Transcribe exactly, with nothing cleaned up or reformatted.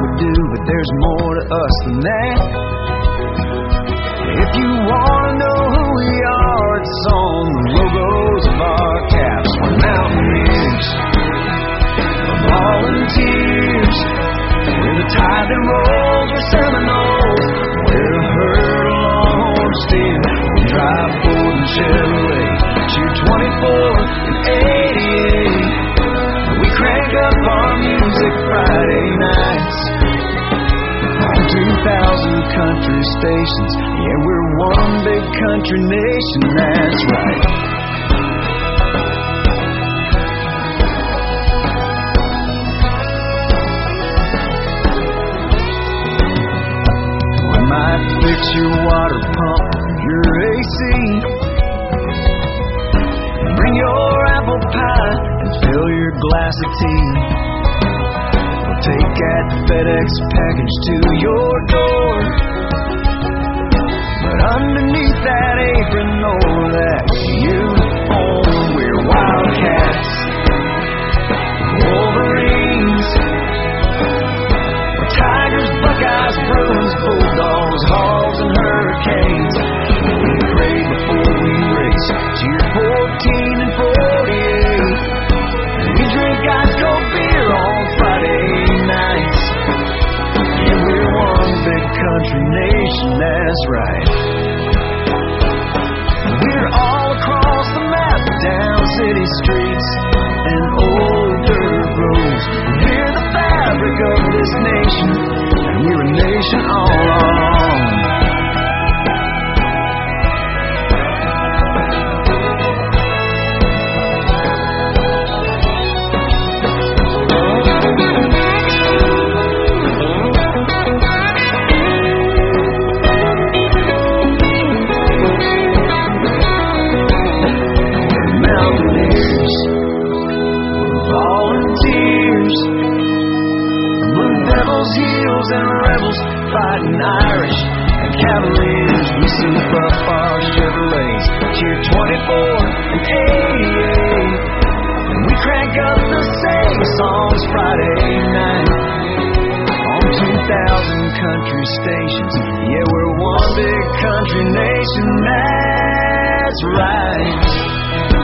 we do, but there's more to us than that. If you want to know who we are, it's on the logos of our caps. We're mountaineers, we're volunteers. We're the tide that rolls, we're Seminoles. We're a herd of longhorn steer. We drive Ford and Chevrolet, cheer twenty-four and eighty-eight. We crank up our music Friday nights on two thousand country stations. Yeah, we're one big country nation, that's right. We might fix your water pump, your A C, bring your apple pie and fill your glass of tea. We'll take that FedEx package to your door, but underneath that apron or that uniform, we're wildcats, wolverines, we're tigers, buckeyes, bruins, bulldogs, hogs, and hurricanes. We pray before we race, cheer fourteen and forty-eight. We drink ice cold beer on Friday nights. Yeah, we're one big country nation, that's right. We're all across the map, down city streets and old dirt roads. We're the fabric of this nation, and we're a nation all our own. And rebels fighting Irish and Cavaliers. We soup up our Chevrolets, cheer twenty-four and eighty-eight. And we crank up the same songs Friday night on two thousand country stations. Yeah, we're one big country nation, that's right.